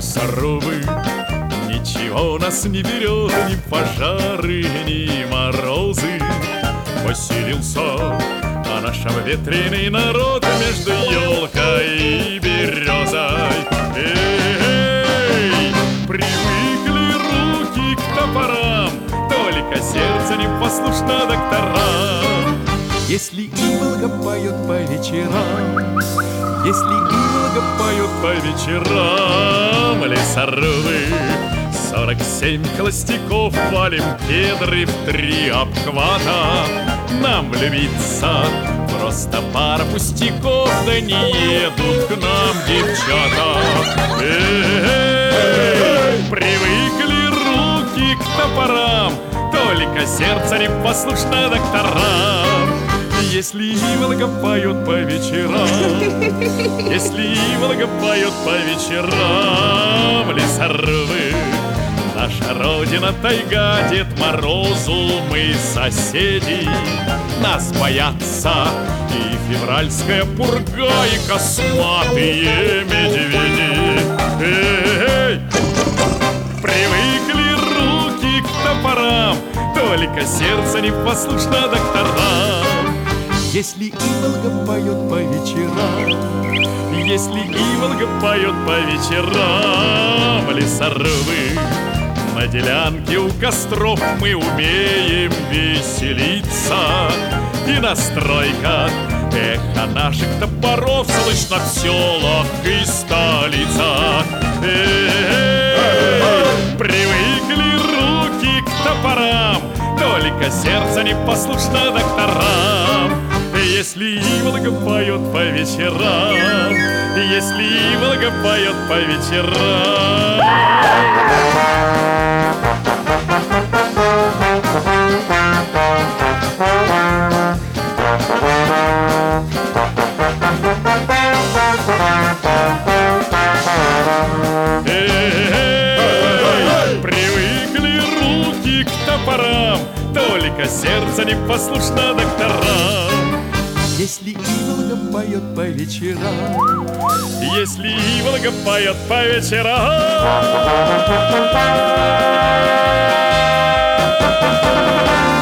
лесорубы. Ничего нас не берет, ни пожары, ни морозы. Поселился нашем ветреный народ между елкой и березой. Эй, привыкли руки к топорам, только сердце не послушно докторам. Если иволга поет по вечерам, если иволга поет по вечерам, лесорубы 47 холостяков валим кедры в 3 обхвата. Нам влюбиться просто пара пустяков, да не едут к нам девчата. Эй, привыкли руки к топорам, только сердце не послушно докторам. Если иволга поет по вечерам, если иволга поет по вечерам, лесорубы, наша родина тайга, Дед Морозу мы соседи. Нас боятся и февральская пурга, и косматые медведи. Эй, привыкли руки к топорам, только сердце не послушно докторам. Если иволга поет по вечерам, если иволга поет по вечерам, лесорубы, на делянке у костров мы умеем веселиться. И на стройках эхо наших топоров слышно в селах и столицах. Эй, привыкли руки к топорам, только сердце не послушно докторам. Если иволга поет по вечерам, если иволга поет по вечерам. Эй, привыкли руки к топорам, только сердце не послушно докторам. Если иволга поет по вечерам, если иволга поет по вечерам.